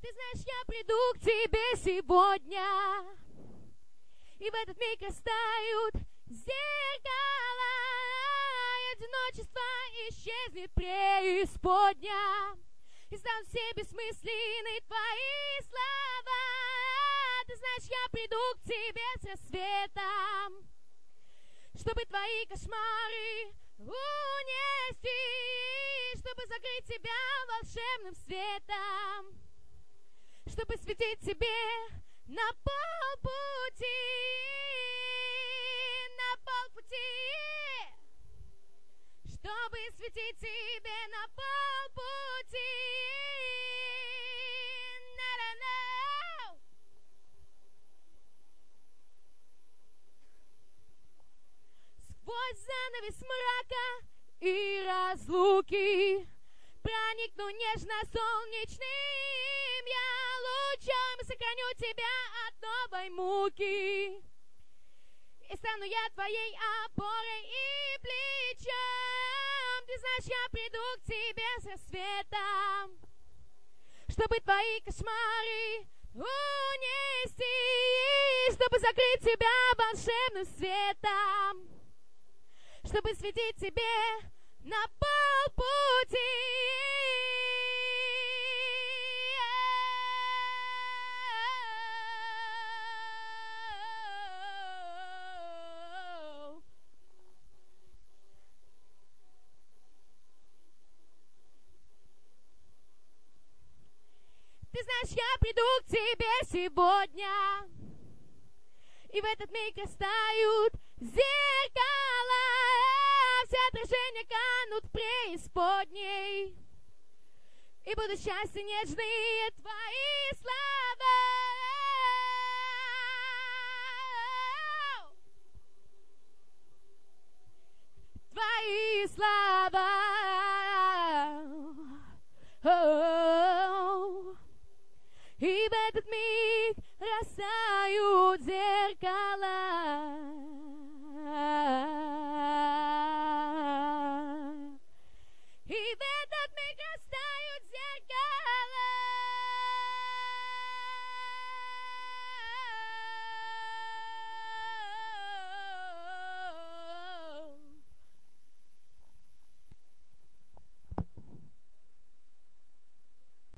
Ты знаешь, я приду к тебе сегодня, и в этот миг растают зеркала, и одиночество исчезнет преисподня, и станут все бессмысленны твои слова. Ты знаешь, я приду к тебе с рассветом, чтобы твои кошмары унести, чтобы закрыть тебя волшебным светом, чтобы светить тебе на полпути, чтобы светить тебе на полпути. Сквозь занавес мрака и разлуки проникну нежно солнечным я лучом, и сохраню тебя от новой муки. И стану я твоей опорой и плечом. Ты знаешь, я приду к тебе с рассветом, чтобы твои кошмары унести, чтобы закрыть тебя волшебным светом, чтобы светить тебе на полпути. Ты знаешь, я приду к тебе сегодня, и в этот миг растают зеркала, все отражения канут в преисподней, и будут счастья нежные твои слова. Твои слова.